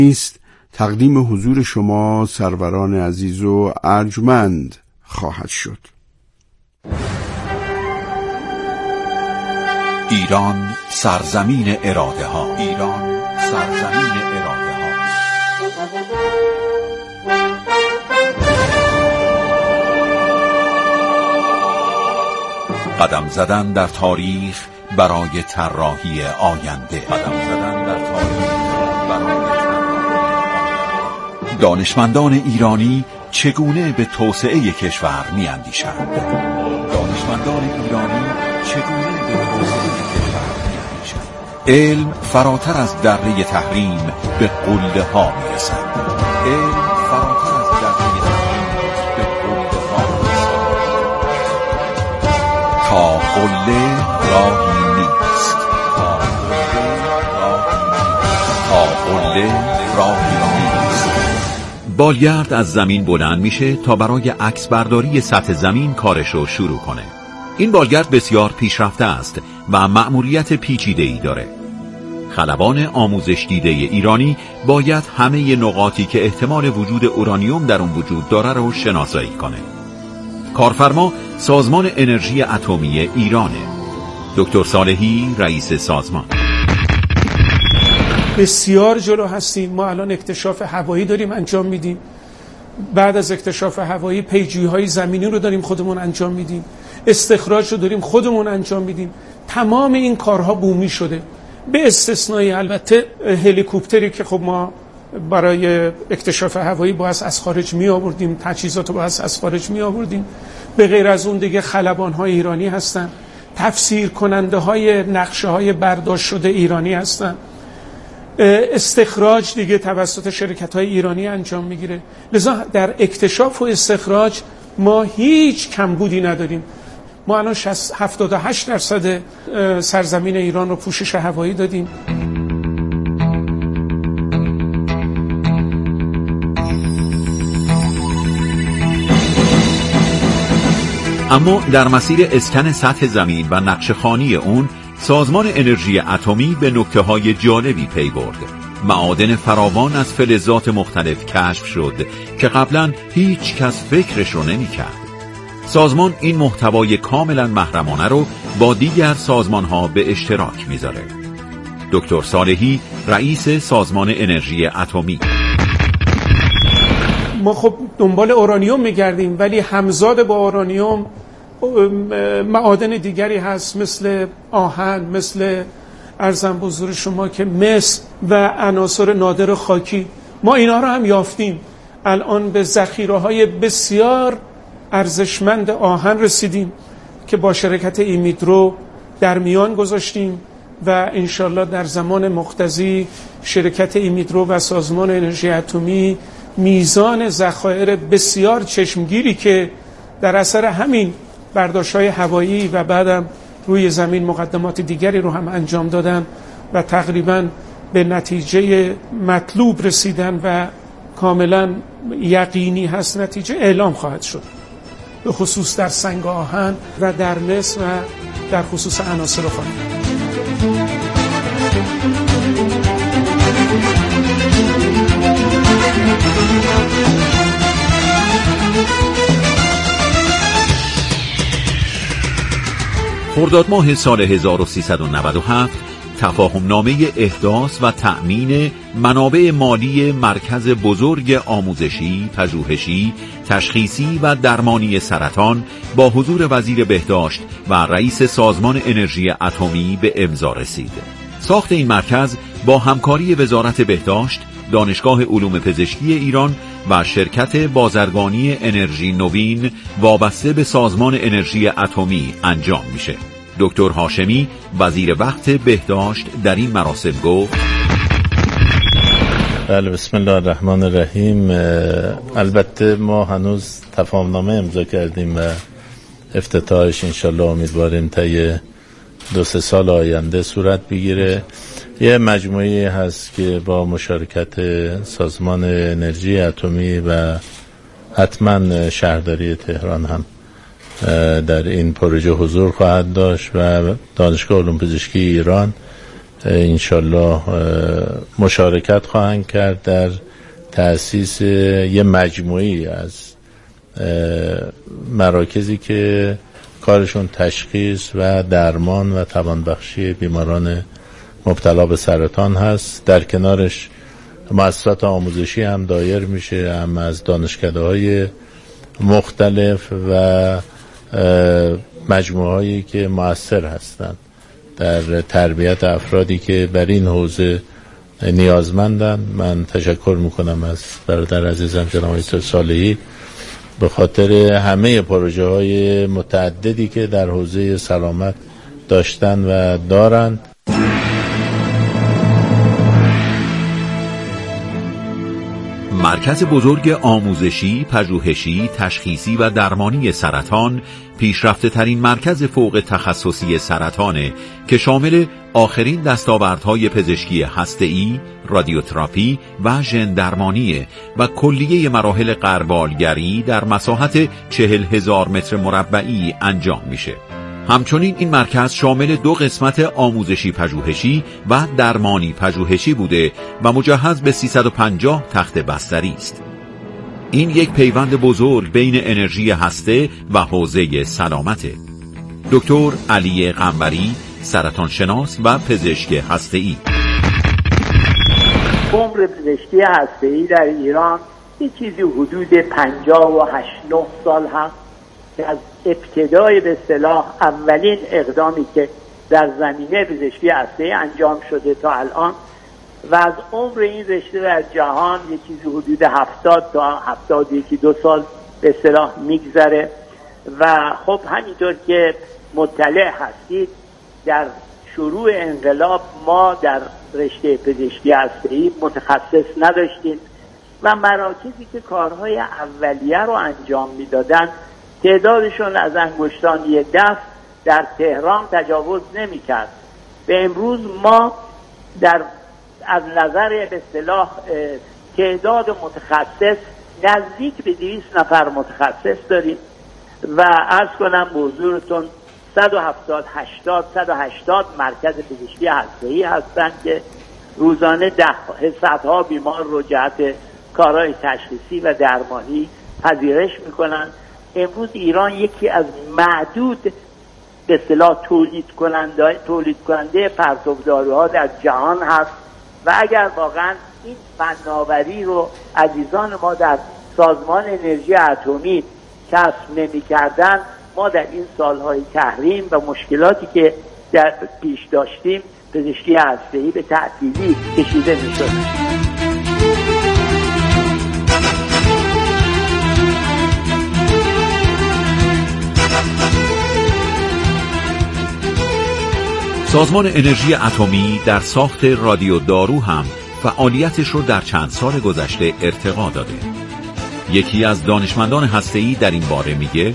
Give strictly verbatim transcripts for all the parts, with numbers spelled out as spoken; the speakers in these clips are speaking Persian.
است تقدیم حضور شما سروران عزیز و ارجمند خواهد شد. ایران سرزمین اراده ها، ایران سرزمین اراده ها. قدم زدن در تاریخ برای طراحی آینده، قدم زدن در تاریخ برای طراحی آینده. دانشمندان ایرانی چگونه به توسعه کشور می‌اندیشند؟ دانشمندان ایرانی چگونه به توسعه کشور می‌اندیشند؟ علم فراتر از دره تحریم به قله ها می‌رسد. علم فراتر از دره تحریم به قله ها می‌رسد. تا قله راهی نیست، تا قله راهی نیست، تا قله راهی نیست. بالگرد از زمین بلند میشه تا برای عکس برداری سطح زمین کارشو شروع کنه. این بالگرد بسیار پیشرفته است و مأموریت پیچیده‌ای داره. خلبان آموزش دیده ایرانی باید همه نقاطی که احتمال وجود اورانیوم در اون وجود داره رو شناسایی کنه. کارفرما سازمان انرژی اتمی ایرانه. دکتر صالحی رئیس سازمان. بسیار جلو هستیم. ما الان اکتشاف هوایی داریم انجام میدیم. بعد از اکتشاف هوایی پیجویی‌های زمینی رو داریم خودمون انجام میدیم. استخراج رو داریم خودمون انجام میدیم. تمام این کارها بومی شده، به استثنای البته هلیکوپتری که خب ما برای اکتشاف هوایی باید از خارج می آوردیم، تجهیزات رو باید از خارج می آوردیم. به غیر از اون دیگه خلبان‌های ایرانی هستن، تفسیر کننده های نقشه های برداشت شده ایرانی هستن. استخراج دیگه توسط شرکت های ایرانی انجام میگیره. لذا در اکتشاف و استخراج ما هیچ کمبودی نداریم. ما الان هفتاد و هشت درصد سرزمین ایران رو پوشش هوایی دادیم. اما در مسیر اسکن سطح زمین و نقشه‌خوانی اون، سازمان انرژی اتمی به نکته‌های جالبی پی برد. معادن فراوان از فلزات مختلف کشف شد که قبلا هیچ کس فکرش رو نمی‌کرد. سازمان این محتوای کاملا محرمانه رو با دیگر سازمان‌ها به اشتراک می‌ذاره. دکتر صالحی رئیس سازمان انرژی اتمی. ما خب دنبال اورانیوم می‌گردیم، ولی همزاد با اورانیوم معادن دیگری هست، مثل آهن، مثل ارزم به حضور شما که مس و عناصر نادر خاکی. ما اینا رو هم یافتیم. الان به ذخیره‌های بسیار ارزشمند آهن رسیدیم که با شرکت ایمیدرو در میان گذاشتیم و انشالله در زمان مقتضی شرکت ایمیدرو و سازمان انرژی اتمی میزان ذخایر بسیار چشمگیری که در اثر همین برداشت‌های هوایی و بعدم روی زمین مقدمات دیگری رو هم انجام دادن و تقریباً به نتیجه مطلوب رسیدن و کاملاً یقینی هست نتیجه اعلام خواهد شد، به خصوص در سنگ آهن و در مس و در خصوص عناصر خاکی. خرداد ماه سال هزار و سیصد و نود و هفت تفاهم نامه احداث و تأمین منابع مالی مرکز بزرگ آموزشی، پژوهشی، تشخیصی و درمانی سرطان با حضور وزیر بهداشت و رئیس سازمان انرژی اتمی به امضا رسید. ساخت این مرکز با همکاری وزارت بهداشت، دانشگاه علوم پزشکی ایران و شرکت بازرگانی انرژی نوین وابسته به سازمان انرژی اتمی انجام میشه. دکتر هاشمی وزیر وقت بهداشت در این مراسم گفت: بله، بسم الله الرحمن الرحیم. البته ما هنوز تفاهمنامه امضا کردیم و افتتاحش انشالله امیدواریم طی دو سه سال آینده صورت بگیره. یه مجموعی هست که با مشارکت سازمان انرژی اتمی و حتما شهرداری تهران هم در این پروژه حضور خواهد داشت و دانشگاه علوم پزشکی ایران انشالله مشارکت خواهند کرد در تأسیس یه مجموعی از مراکزی که کارشون تشخیص و درمان و توانبخشی بیماران مبتلا به سرطان هست. در کنارش مؤسسات آموزشی هم دایر میشه، هم از دانشکده‌های مختلف و مجموعه‌هایی که مؤثر هستند در تربیت افرادی که بر این حوزه نیازمندن. من تشکر میکنم از برادر عزیزم جناب آقای صالحی به خاطر همه پروژه های متعددی که در حوزه سلامت داشتن و دارند. مرکز بزرگ آموزشی، پژوهشی، تشخیصی و درمانی سرطان پیشرفته ترین مرکز فوق تخصصی سرطانه که شامل آخرین دستاوردهای پزشکی هسته‌ای، رادیوتراپی و ژن درمانی و کلیه مراحل غربالگری در مساحت چهل هزار متر مربعی انجام میشه. همچنین این مرکز شامل دو قسمت آموزشی پژوهشی و درمانی پژوهشی بوده و مجهز به سیصد و پنجاه تخت بستری است. این یک پیوند بزرگ بین انرژی هسته و حوزه سلامته. دکتر علی قنبری، سرطان شناس و پزشک هسته‌ای. عمر پزشکی هسته‌ای در ایران یه چیزی حدود پنجاه و هشت نه سال هست که از ابتدای به اصطلاح اولین اقدامی که در زمینه پزشکی هسته‌ای انجام شده تا الان و از عمر این رشته در جهان یه چیزی حدود هفتاد تا هفتاد و یکی دو سال به اصطلاح میگذره. و خب همینطور که مطلع هستید در شروع انقلاب ما در رشته پزشکی هسته‌ای متخصص نداشتیم و مراکزی که کارهای اولیه رو انجام میدادن تعدادشون از انگشتان یک دست در تهران تجاوز نمی‌کرد. به امروز ما در از نظر به اصطلاح تعداد متخصص نزدیک به دویست نفر متخصص داریم و عرض کنم به حضورتون صد و هفتاد هشتاد صد و هشتاد مرکز پزشکی هسته‌ای هستند که روزانه ده صدها بیمار رو جهت کارهای تشخیصی و درمانی پذیرش میکنن. امروز ایران یکی از معدود به اصطلاح تولید کننده تولید کننده پرتوداروها در جهان هست و اگر واقعا این فناوری رو عزیزان ما در سازمان انرژی اتمی کسب نمی‌کردن، ما در این سالهای تحریم و مشکلاتی که در پیش داشتیم پزشکی هسته‌ای به تعطیلی کشیده می‌شد. سازمان انرژی اتمی در ساخت رادیو دارو هم فعالیتش رو در چند سال گذشته ارتقا داده. یکی از دانشمندان هسته‌ای در این باره میگه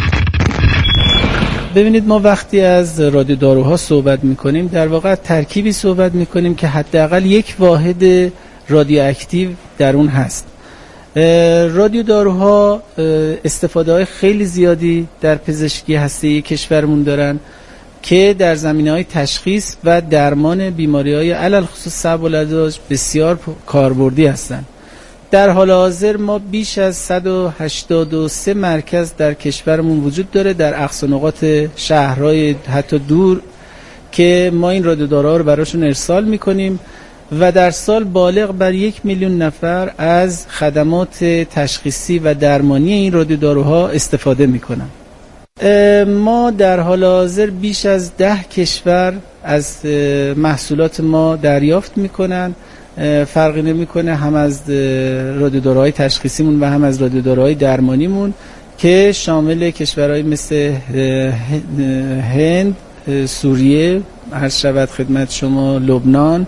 ببینید ما وقتی از رادیو داروها صحبت میکنیم در واقع ترکیبی صحبت میکنیم که حداقل یک واحد رادیواکتیو در اون هست. رادیو داروها استفاده های خیلی زیادی در پزشکی هسته‌ای کشورمون دارن که در زمینه‌های تشخیص و درمان بیماری‌های علل خصوص صعب العلاج بسیار کاربردی هستند. در حال حاضر ما بیش از صد و هشتاد و سه مرکز در کشورمون وجود داره در اقصا نقاط شهرهای حتی دور که ما این رادیودارها رو براشون ارسال می‌کنیم و در سال بالغ بر یک میلیون نفر از خدمات تشخیصی و درمانی این رادیوداروها استفاده می‌کنن. ما در حال حاضر بیش از ده کشور از محصولات ما دریافت میکنن، فرقی نمیکنه هم از رادیوداروهای تشخیصیمون و هم از رادیوداروهای درمانیمون که شامل کشورهای مثل هند، سوریه، عرض شود خدمت شما لبنان،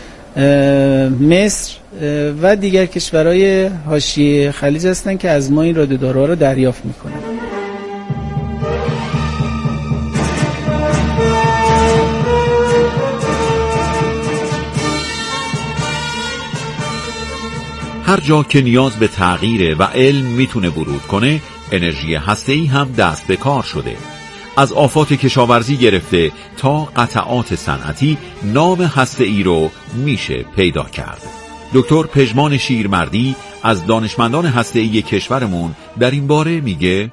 مصر و دیگر کشورهای حاشیه خلیج هستن که از ما این رادیوداروها رو دریافت میکنن. هر جا که نیاز به تغییر و علم میتونه ورود کنه، انرژی هسته‌ای هم دست به کار شده. از آفات کشاورزی گرفته تا قطعات صنعتی نام هسته‌ای رو میشه پیدا کرد. دکتر پژمان شیرمردی از دانشمندان هسته‌ای کشورمون در این باره میگه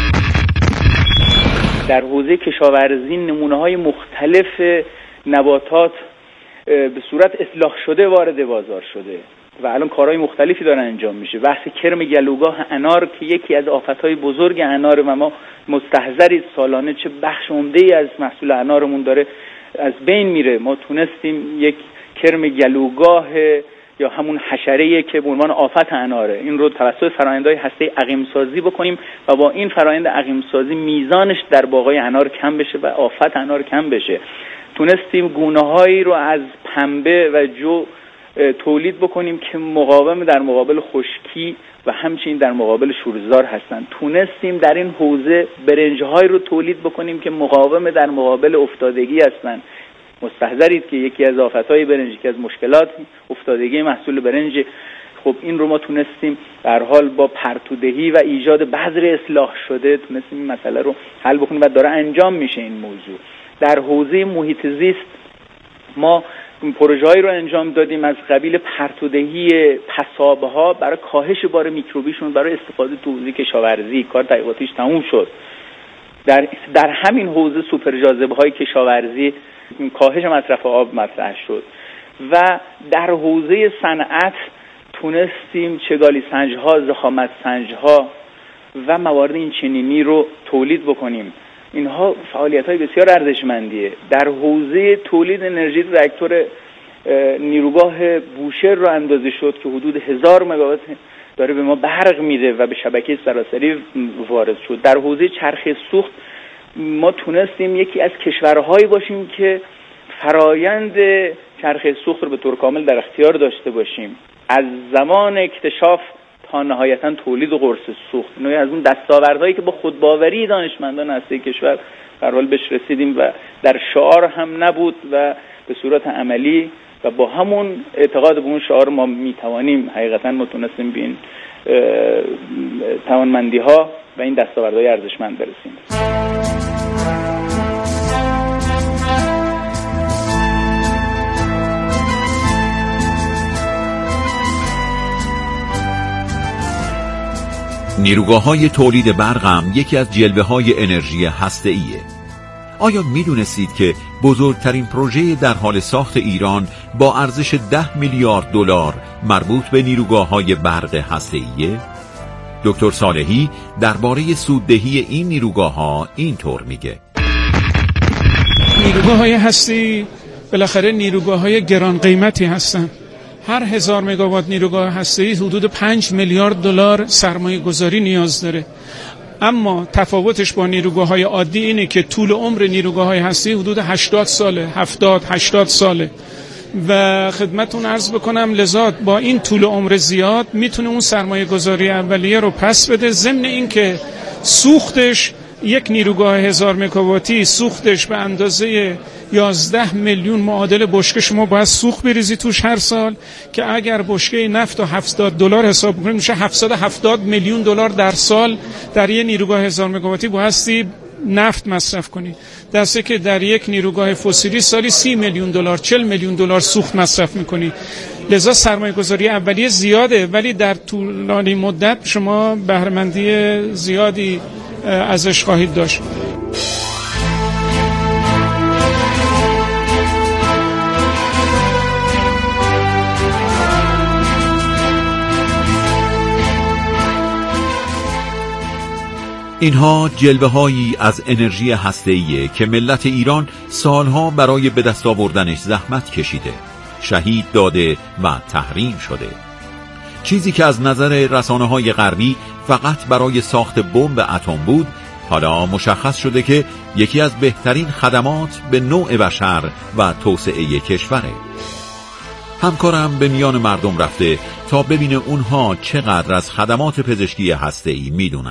در حوزه کشاورزی نمونه‌های مختلف نباتات به صورت اصلاح شده وارد بازار شده و الان کارهای مختلفی داره انجام میشه. بحث کرم گلوگاه انار که یکی از آفتهای بزرگ انار و ما مستحضری سالانه چه بخش عمده‌ای از محصول انارمون داره از بین میره. ما تونستیم یک کرم گلوگاه یا همون حشره‌ای که به عنوان آفت اناره این رو توسط فرآیندهای هسته‌ای عقیم سازی بکنیم و با این فرآیند عقیم سازی میزانش در باغ‌های انار کم بشه و آفت انار کم بشه. تونستیم گونه‌هایی رو از پنبه و جو تولید بکنیم که مقاوم در مقابل خشکی و همچنین در مقابل شورزار هستند. تونستیم در این حوزه برنج‌هایی رو تولید بکنیم که مقاوم در مقابل افتادگی هستند. مستحضرید که یکی از آفت‌های برنج، یکی از مشکلات افتادگی محصول برنج. خب این رو ما تونستیم در حال با پرتودهی و ایجاد بذر اصلاح شده تونستیم این مسئله رو حل بکنیم و داره انجام میشه این موضوع. در حوزه محیط زیست ما پروژه‌ای رو انجام دادیم از قبیل پرتودهی پساب‌ها برای کاهش بار میکروبیشون برای استفاده تو حوزه کشاورزی. کار تحقیقاتیش تموم شد. در در همین حوزه سوپر جاذبه‌های کشاورزی کاهش مصرف آب مطرح شد و در حوزه صنعت تونستیم چگالی سنج‌ها، ضخامت سنج‌ها و موارد این چنینی رو تولید بکنیم. اینها فعالیت‌های بسیار ارزشمندیه. در حوزه تولید انرژی راکتور نیروگاه بوشهر رو اندازه شد که حدود هزار مگاوات داره به ما برق میده و به شبکه سراسری وارد شد. در حوزه چرخه سوخت ما تونستیم یکی از کشورهایی باشیم که فرایند چرخه سوخت رو به طور کامل در اختیار داشته باشیم. از زمان اکتشاف تا نهایتاً تولید قرص سوخت. اینو از اون دستاوردهایی که با خودباوری دانشمندان هسته کشور در حال بهش رسیدیم و در شعار هم نبود و به صورت عملی و با همون اعتقاد به اون شعار ما میتوانیم حقیقتاً ما تونستیم به این توانمندی ها و این دستاوردهای ارزشمند برسیم. نیروگاه‌های تولید برق هم یکی از جلوه‌های انرژی هسته‌ایه. آیا می‌دونستید که بزرگترین پروژه در حال ساخت ایران با ارزش ده میلیارد دلار مربوط به نیروگاه‌های برق هسته‌ایه؟ دکتر صالحی درباره سوددهی این نیروگاه‌ها اینطور میگه: نیروگاه‌های هسته‌ای بالاخره نیروگاه‌های گران قیمتی هستند. هر هزار مگاوات نیروگاه هسته‌ای حدود پنج میلیارد دلار سرمایه گذاری نیاز داره. اما تفاوتش با نیروگاه‌های عادی اینه که طول عمر نیروگاه‌های هسته‌ای حدود هشتاد ساله، هفتاد هشتاد ساله و خدمتتون عرض بکنم لذا با این طول عمر زیاد میتونه اون سرمایه گذاری اولیه رو پس بده، ضمن این که سوختش یک نیروگاه هزار مگاواتی سوختش به اندازه یازده میلیون معادل بشکه شما باید سوخت بریزی توش هر سال که اگر بشکه نفت و هفتاد دلار حساب کنیم میشه هفتصد و هفتاد میلیون دلار در سال در یک نیروگاه هزار مگاواتی بایستی نفت مصرف کنی، درسته که در یک نیروگاه فسیلی سالی سی میلیون دلار چهل میلیون دلار سوخت مصرف میکنی. لذا سرمایه گذاری اولیه زیاده ولی در طولانی مدت شما بهره‌مندی زیادی ازش خواهید داشت. اینها جلوه‌هایی از انرژی هسته‌ایه که ملت ایران سالها برای به دست آوردنش زحمت کشیده، شهید داده و تحریم شده. چیزی که از نظر رسانه‌های غربی فقط برای ساخت بمب اتم بود، حالا مشخص شده که یکی از بهترین خدمات به نوع بشر و توسعه کشوره. همکارم به میان مردم رفته تا ببینه اونها چقدر از خدمات پزشکی هسته‌ای میدونن.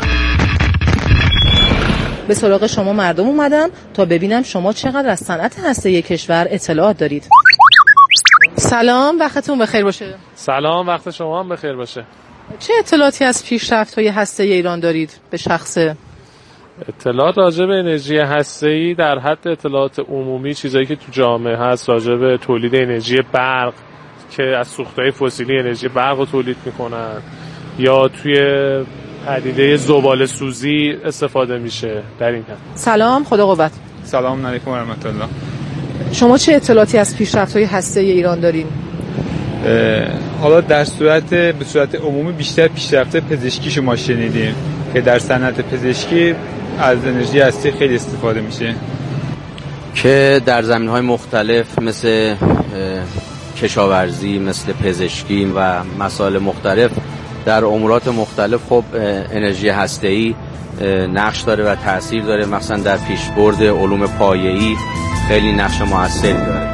به سراغ شما مردم اومدم تا ببینم شما چقدر از صنعت هسته‌ای کشور اطلاعات دارید. سلام، وقتتون بخیر باشه. سلام، وقت شما هم بخیر باشه. چه اطلاعاتی از پیشرفت‌های هسته‌ای ایران دارید به شخصه؟ اطلاعات راجع به انرژی هسته‌ای در حد اطلاعات عمومی، چیزایی که تو جامعه هست راجع به تولید انرژی برق که از سوختهای فسیلی انرژی برق رو تولید میکنن، یا توی پدیده زباله سوزی استفاده میشه در این حد. سلام، خدا قوت. سلام علیکم و رحمت الله. شما چه اطلاعاتی از پیشرفت‌های هسته‌ای ایران دارین؟ حالا در صورت به صورت عمومی بیشتر پیشرفت پزشکی ما شنیدیم که در صنعت پزشکی از انرژی هسته خیلی استفاده میشه، که در زمینه‌های مختلف مثل کشاورزی، مثل پزشکی و مسائل مختلف در امورات مختلف خب انرژی هسته‌ای نقش داره و تأثیر داره، مثلا در پیشبرد علوم پایه‌ای خیلی نقش موثری داره.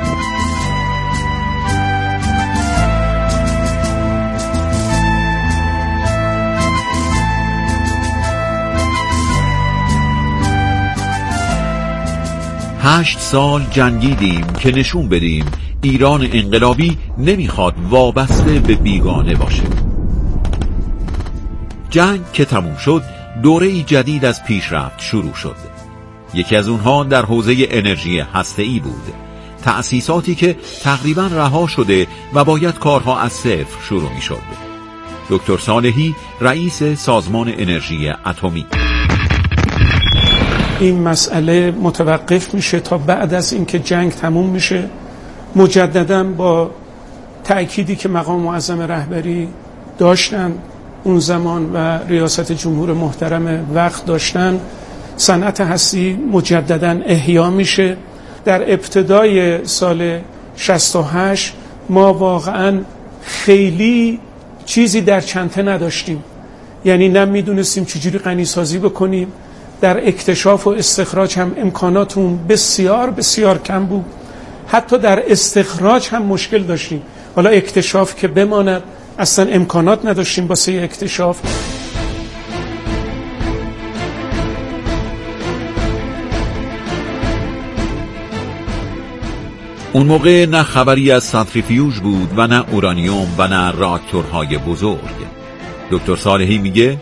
هشت سال جنگیدیم که نشون بدیم ایران انقلابی نمیخواد وابسته به بیگانه باشه. جنگ که تموم شد، دوره‌ای جدید از پیشرفت شروع شد. یکی از اونها در حوزه انرژی هسته‌ای بود. تأسیساتی که تقریباً رها شده و باید کارها از صفر شروع میشد. دکتر صالحی رئیس سازمان انرژی اتمی: این مسئله متوقف میشه تا بعد از اینکه جنگ تموم میشه. مجدداً با تأکیدی که مقام معظم رهبری داشتن اون زمان و ریاست جمهور محترم وقت داشتن، صنعت هستی مجدداً احیا میشه. در ابتدای سال شصت و هشت ما واقعاً خیلی چیزی در چنته نداشتیم، یعنی نه میدونستیم چجوری غنیسازی بکنیم. در اکتشاف و استخراج هم امکاناتون بسیار بسیار کم بود، حتی در استخراج هم مشکل داشتیم. حالا اکتشاف که بماند، اصلا امکانات نداشتیم واسه اکتشاف. اون موقع نه خبری از سانتریفیوژ بود و نه اورانیوم و نه راکتورهای بزرگ. دکتر صالحی میگه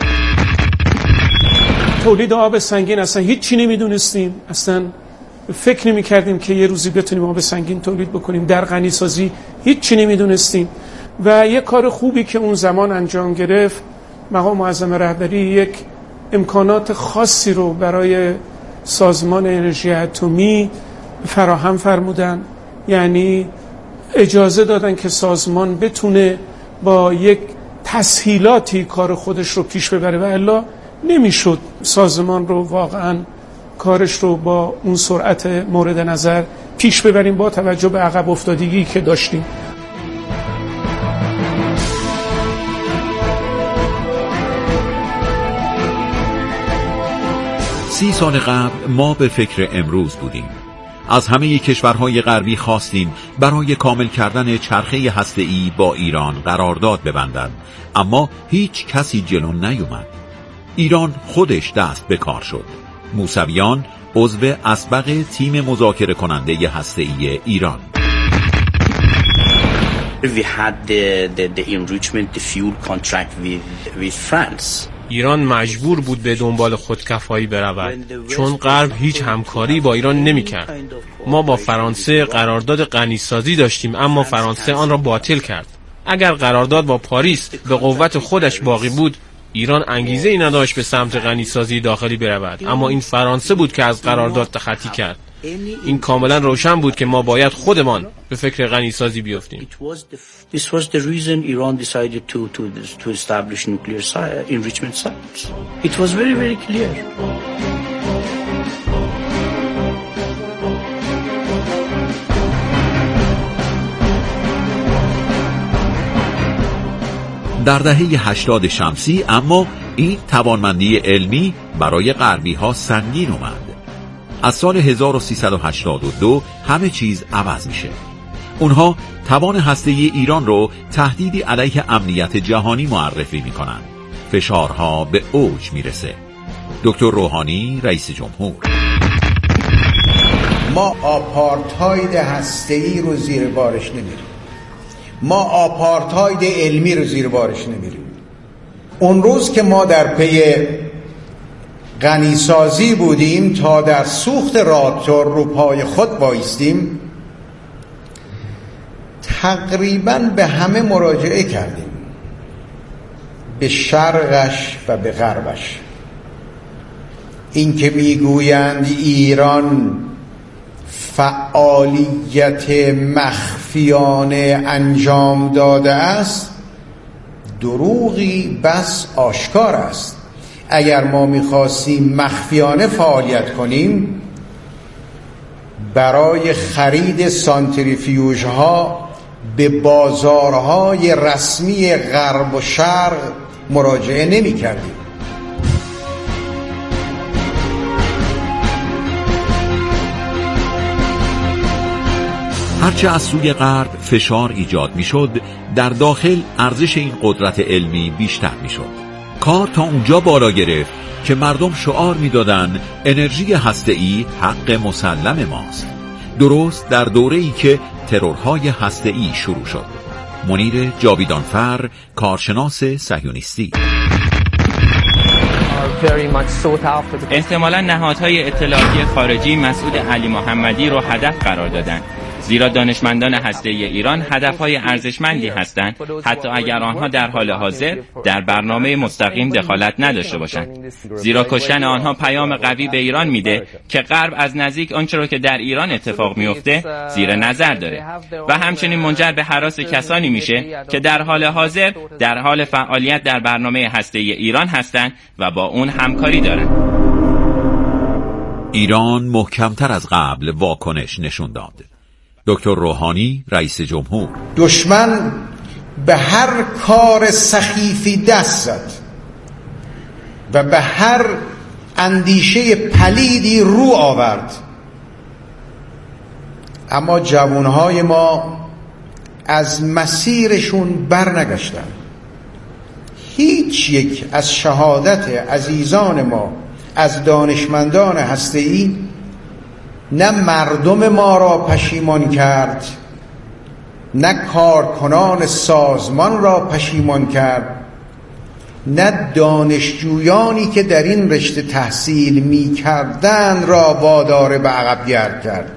تولید آب سنگین اصلا هیچ چی نمیدونستیم، اصلا فکر نمی کردیم که یه روزی بتونیم آب سنگین تولید بکنیم. در غنیسازی هیچ چی نمیدونستیم. و یه کار خوبی که اون زمان انجام گرفت، مقام معظم رهبری یک امکانات خاصی رو برای سازمان انرژی اتمی فراهم فرمودن، یعنی اجازه دادن که سازمان بتونه با یک تسهیلاتی کار خودش رو پیش ببره، و الا نمیشد سازمان رو واقعا کارش رو با اون سرعت مورد نظر پیش ببریم با توجه به عقب افتادگی که داشتیم. سی سال قبل ما به فکر امروز بودیم. از همه کشورهای غربی خواستیم برای کامل کردن چرخه هسته‌ای با ایران قرارداد ببندند، اما هیچ کسی جلو نیومد. ایران خودش دست به کار شد. موسویان عضو اسبق تیم مذاکره کننده هسته‌ای ایران. We had the, the, the enrichment, the fuel contract with, with France. ایران مجبور بود به دنبال خودکفایی برود، چون غرب هیچ همکاری با ایران نمی‌کرد. ما با فرانسه قرارداد غنیسازی داشتیم، اما فرانسه آن را باطل کرد. اگر قرارداد با پاریس به قوت خودش باقی بود، ایران انگیزه ای نداشت به سمت غنیسازی داخلی برود، اما این فرانسه بود که از قرارداد تخطی کرد. این کاملا روشن بود که ما باید خودمان به فکر غنیسازی بیفتیم. This was the reason Iran decided to to to establish nuclear enrichment sites. It was very very clear. در دهه هشتاد شمسی اما این توانمندی علمی برای غربی ها سنگین اومد. از سال هزار و سیصد و هشتاد و دو همه چیز عوض میشه. اونها توان هسته‌ای ایران رو تهدیدی علیه امنیت جهانی معرفی میکنن. فشارها به اوج میرسه. دکتر روحانی رئیس جمهور: ما آپارتاید هسته‌ای رو زیر بارش نمیریم. ما آپارتاید علمی رو زیر بارش نمیریم. اون روز که ما در پی غنیسازی بودیم تا در سوخت راکتور رو پای خود بایستیم، تقریباً به همه مراجعه کردیم، به شرقش و به غربش. این که میگویند ایران فعالیت مخفیانه انجام داده است، دروغی بس آشکار است. اگر ما میخواستیم مخفیانه فعالیت کنیم، برای خرید سانتریفیوژ ها به بازارهای رسمی غرب و شرق مراجعه نمی کردیم. هرچه از سوی غرب فشار ایجاد می شد، در داخل ارزش این قدرت علمی بیشتر می شد. کار تا اونجا بالا گرفت که مردم شعار می دادن انرژی هسته‌ای حق مسلم ماست. درست در دوره‌ای که ترورهای هسته‌ای شروع شد. منیر جاویدانفر، کارشناس صهیونیستی: احتمالاً نهادهای اطلاعاتی خارجی مسعود علی محمدی رو هدف قرار دادند، زیرا دانشمندان هسته‌ای ایران هدفهای ارزشمندی هستند، حتی اگر آنها در حال حاضر در برنامه مستقیم دخالت نداشته باشند. زیرا کشتن آنها پیام قوی به ایران میده که غرب از نزدیک آنچه را که در ایران اتفاق میفته زیر نظر داره و همچنین منجر به هراس کسانی میشه که در حال حاضر در حال فعالیت در برنامه هسته‌ای ایران هستند و با اون همکاری دارند. ایران محکمتر از قبل واکنش نشون داد. دکتر روحانی، رئیس جمهور: دشمن به هر کار سخیفی دست زد و به هر اندیشه پلیدی رو آورد، اما جوانهای ما از مسیرشون بر نگشتن. هیچ یک از شهادت عزیزان ما از دانشمندان هسته‌ای نه مردم ما را پشیمان کرد، نه کارکنان سازمان را پشیمان کرد، نه دانشجویانی که در این رشته تحصیل می کردن را وادار به عقب گرد کرد،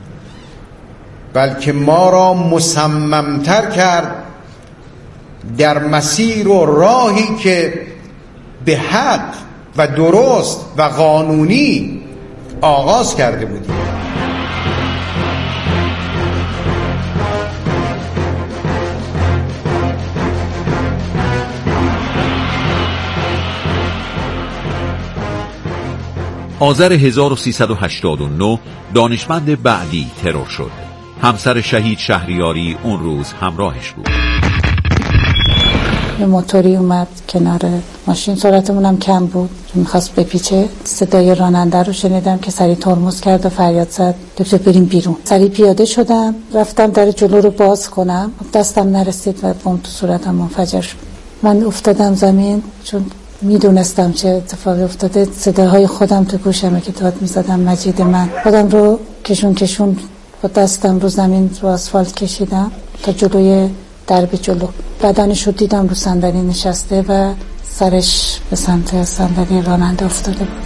بلکه ما را مصممتر کرد در مسیر و راهی که به حق و درست و قانونی آغاز کرده بودیم. آذر هزار و سیصد و هشتاد و نه دانشمند بعدی ترور شد. همسر شهید شهریاری اون روز همراهش بود. یه موتوری اومد کنار ماشین، سرعتمون هم کم بود، میخواست بپیچه. صدای راننده رو شنیدم که سریع ترمز کرد و فریاد زد دکتر بریم بیرون. سریع پیاده شدم، رفتم در جلو رو باز کنم، دستم نرسید و بم تو صورتم منفجر شد. من افتادم زمین، چون میدونستم چه اتفاقی افتاده. صداهای خودم تو گوشمه که داد میزدم مجید من. خودم رو کشون کشون با دستم رو زمین رو آسفالت کشیدم تا جلوی درب جلو. بدنش رو دیدم رو صندلی نشسته و سرش به سمت صندلی راننده افتاده بود.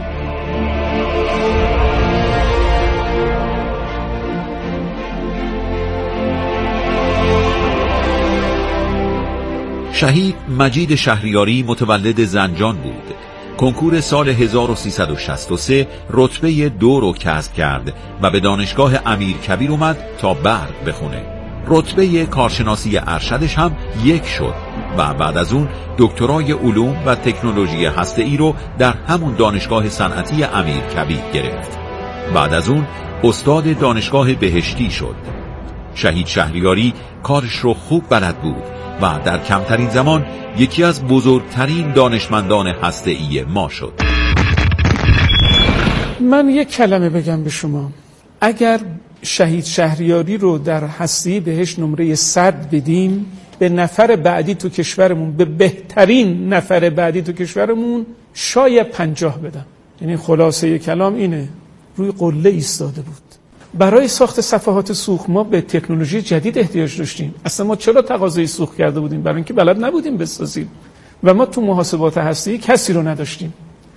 شهید مجید شهریاری متولد زنجان بود. کنکور سال هزار و سیصد و شصت و سه رتبه دو رو کسب کرد و به دانشگاه امیرکبیر اومد تا برق بخونه. رتبه کارشناسی ارشدش هم یک شد و بعد از اون دکترای علوم و تکنولوژی هسته‌ای رو در همون دانشگاه صنعتی امیرکبیر گرفت. بعد از اون استاد دانشگاه بهشتی شد. شهید شهریاری کارش رو خوب بلد بود و در کمترین زمان یکی از بزرگترین دانشمندان هسته‌ای ما شد. من یک کلمه بگم به شما. اگر شهید شهریاری رو در هسته‌ای بهش نمره صد بدیم، به نفر بعدی تو کشورمون، به بهترین نفر بعدی تو کشورمون شاید پنجاه بدم. یعنی خلاصه کلام اینه، روی قله ایستاده بود. برای ساخت صفحات سوخت ما به تکنولوژی جدید احتیاج داشتیم. اصلا ما چرا تقاضای سوخت کرده بودیم؟ برای اینکه بلد نبودیم بسازیم و ما تو محاسبات هسته‌ای کسی رو نداشتیم.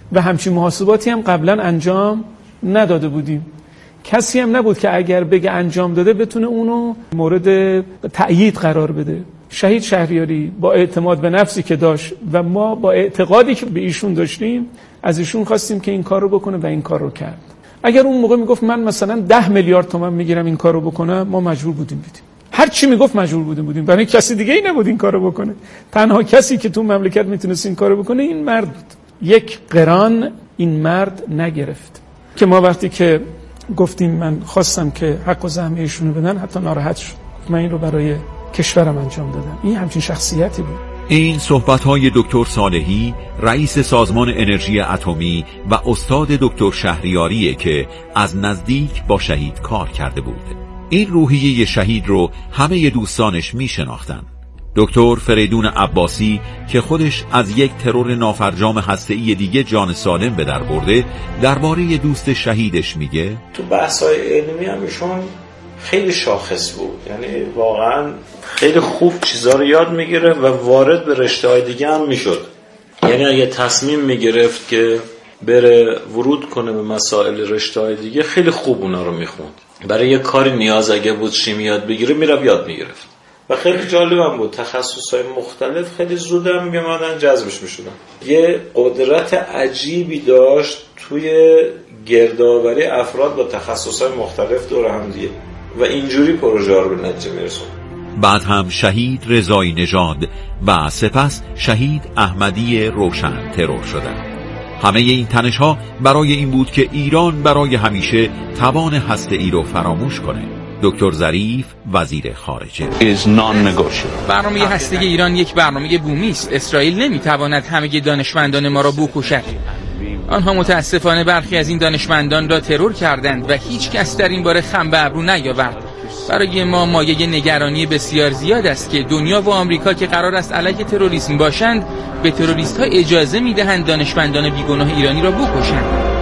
و همچین محاسباتی هم قبلا انجام نداده بودیم. کسی هم نبود که اگر بگه انجام داده بتونه اونو مورد تأیید قرار بده. شهید شهریاری با اعتماد به نفسی که داشت و ما با اعتقادی که به ایشون داشتیم از ایشون خواستیم که این کار رو بکنه و این کار رو کرد. اگر اون موقع میگفت من مثلا ده میلیارد تومان میگیرم این کار رو بکنم، ما مجبور بودیم بدیم. هر چی میگفت مجبور بودیم بودیم، برای کسی دیگه ای نبود این کار رو بکنه. تنها کسی که تو مملکت میتونست این کار رو بکنه این مرد بود. یک قران این مرد نگرفت که ما وقتی که گفتیم من خواستم که حق و زحمه ایشونو بدن حتی ناراحت شد. من این رو برای کشورم انجام دادم. این همچین شخصیتی بود. این صحبت‌های دکتر صالحی رئیس سازمان انرژی اتمی و استاد دکتر شهریاریه که از نزدیک با شهید کار کرده بود. این روحیه شهید رو همه دوستانش میشناختن. دکتر فریدون عباسی که خودش از یک ترور نافرجام هسته‌ای دیگه جان سالم به در برده، درباره دوست شهیدش میگه تو بحث‌های علمی هم ایشون خیلی شاخص بود، یعنی واقعا خیلی خوب چیزا رو یاد میگیره و وارد به رشته‌های دیگه هم میشد. یعنی اگه تصمیم میگرفت که بره ورود کنه به مسائل رشته‌های دیگه خیلی خوب اونا رو میخوند. برای یه کاری نیاز اگه بود شیمی یاد بگیره میرفت یاد میگرفت و خیلی جالب هم بود. تخصص‌های مختلف خیلی زود هم میامدن جذبش میشدن. یه قدرت عجیبی داشت توی گردآوری افراد با تخصص‌های مختلف دور هم دیگه و اینجوری پروژه رو به نتیجه میرسوند. بعد هم شهید رضایی نژاد و سپس شهید احمدی روشن ترور شدند. همه این تنش‌ها برای این بود که ایران برای همیشه توان هسته‌ای رو فراموش کنه. دکتر ظریف وزیر خارجه برنامه هسته ایران یک برنامه بومی است. اسرائیل نمیتواند همه دانشمندان ما را بکشد. آنها متاسفانه برخی از این دانشمندان را ترور کردند و هیچ کس در این باره خم به ابرو نیاورد. برای ما مایه نگرانی بسیار زیاد است که دنیا و آمریکا که قرار است علیه تروریسم باشند به تروریست‌ها اجازه می‌دهند دانشمندان بیگناه ایرانی را بکشند.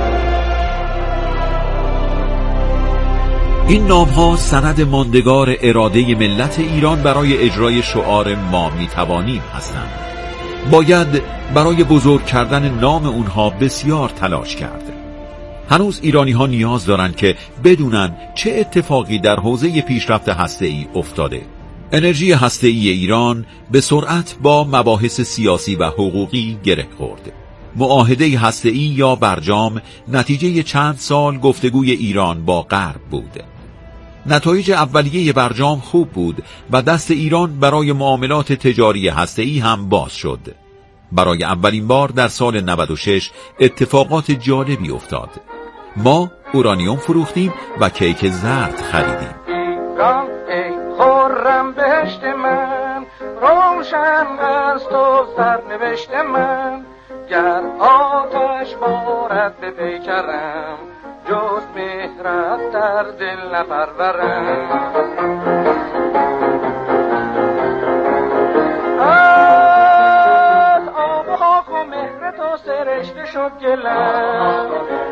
این نام‌ها سند ماندگار اراده ملت ایران برای اجرای شعار ما می‌توانیم هستند. باید برای بزرگ کردن نام اونها بسیار تلاش کرد. هنوز ایرانی ها نیاز دارن که بدونن چه اتفاقی در حوزه پیشرفت هسته‌ای افتاده. انرژی هسته‌ای ایران به سرعت با مباحث سیاسی و حقوقی گره خورد. معاهده هسته‌ای یا برجام نتیجه چند سال گفتگوی ایران با غرب بود. نتایج اولیه برجام خوب بود و دست ایران برای معاملات تجاری هسته‌ای هم باز شد. برای اولین بار در سال نود و شش اتفاقات جالبی افتاد. ما اورانیوم فروختیم و کیک زرد خریدیم. ایران ای خرم بهشت من، روشن است و سرنوشت من، گر آتش بارد به پیکرم، جز مهرت در دل نپرورم. از آب و خاک و مهر تو سرشته شد گلم،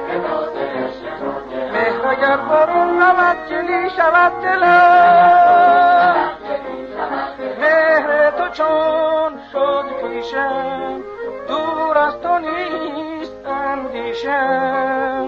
مهر اگر برون رود گلی شود دلم، مهر تو چون شد پیشم، دور از تو نیست اندیشم.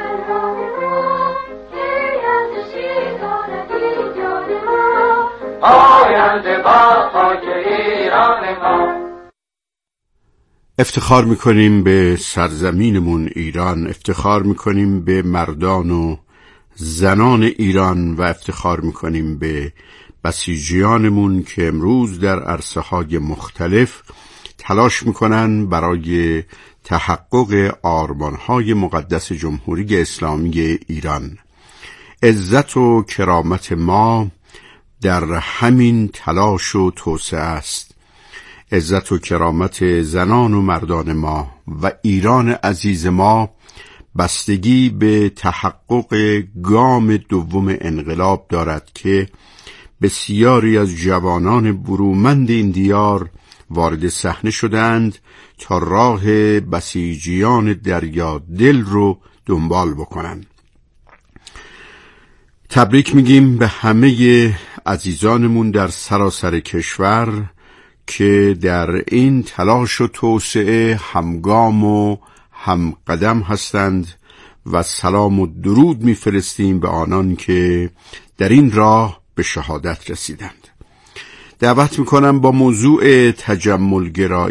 آینده با خاک ایران ما. افتخار میکنیم به سرزمینمون ایران، افتخار میکنیم به مردان و زنان ایران و افتخار میکنیم به بسیجیانمون که امروز در عرصه های مختلف تلاش میکنن برای تحقق آرمانهای مقدس جمهوری اسلامی ایران. عزت و کرامت ما در همین تلاش و توسعه است. عزت و کرامت زنان و مردان ما و ایران عزیز ما بستگی به تحقق گام دوم انقلاب دارد که بسیاری از جوانان برومند این دیار وارد صحنه شدند تا راه بسیجیان دریا دل رو دنبال بکنند. تبریک میگیم به همه عزیزانمون در سراسر کشور که در این تلاش و توسعه همگام و هم قدم هستند و سلام و درود میفرستیم به آنان که در این راه به شهادت رسیدند. دعوت میکنم با موضوع تجمل گرایی